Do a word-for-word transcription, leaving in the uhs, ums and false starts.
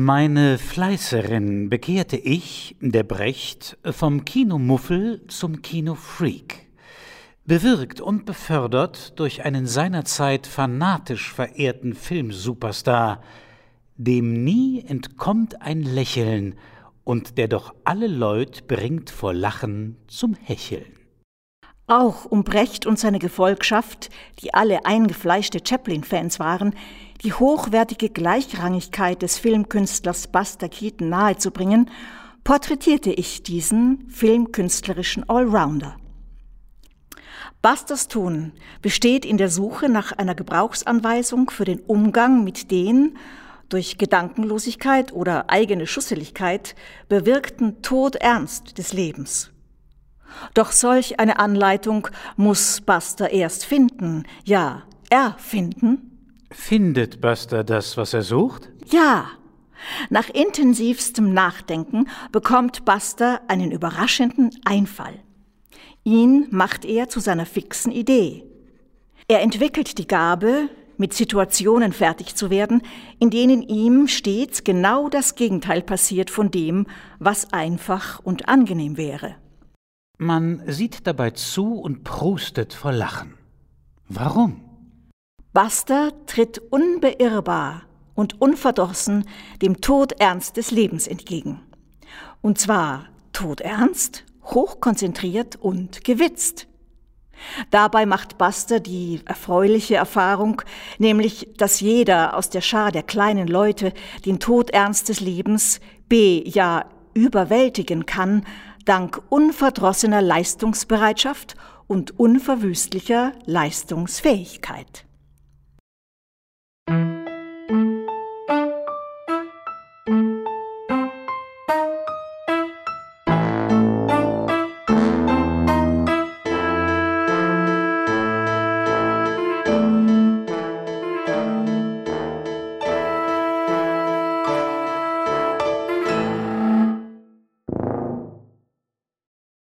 Meine Fleißerin bekehrte ich, der Brecht, vom Kinomuffel zum Kinofreak. Bewirkt und befördert durch einen seinerzeit fanatisch verehrten Filmsuperstar, dem nie entkommt ein Lächeln und der doch alle Leut bringt vor Lachen zum Hecheln. Auch um Brecht und seine Gefolgschaft, die alle eingefleischte Chaplin-Fans waren, die hochwertige Gleichrangigkeit des Filmkünstlers Buster Keaton nahezubringen, porträtierte ich diesen filmkünstlerischen Allrounder. Busters Tun besteht in der Suche nach einer Gebrauchsanweisung für den Umgang mit den, durch Gedankenlosigkeit oder eigene Schusseligkeit, bewirkten Todernst des Lebens. Doch solch eine Anleitung muss Buster erst finden, ja, erfinden. Findet Buster das, was er sucht? Ja. Nach intensivstem Nachdenken bekommt Buster einen überraschenden Einfall. Ihn macht er zu seiner fixen Idee. Er entwickelt die Gabe, mit Situationen fertig zu werden, in denen ihm stets genau das Gegenteil passiert von dem, was einfach und angenehm wäre. Man sieht dabei zu und prustet vor Lachen. Warum? Buster tritt unbeirrbar und unverdrossen dem Todernst des Lebens entgegen. Und zwar todernst, hochkonzentriert und gewitzt. Dabei macht Buster die erfreuliche Erfahrung, nämlich, dass jeder aus der Schar der kleinen Leute den Todernst des Lebens be- ja überwältigen kann, dank unverdrossener Leistungsbereitschaft und unverwüstlicher Leistungsfähigkeit.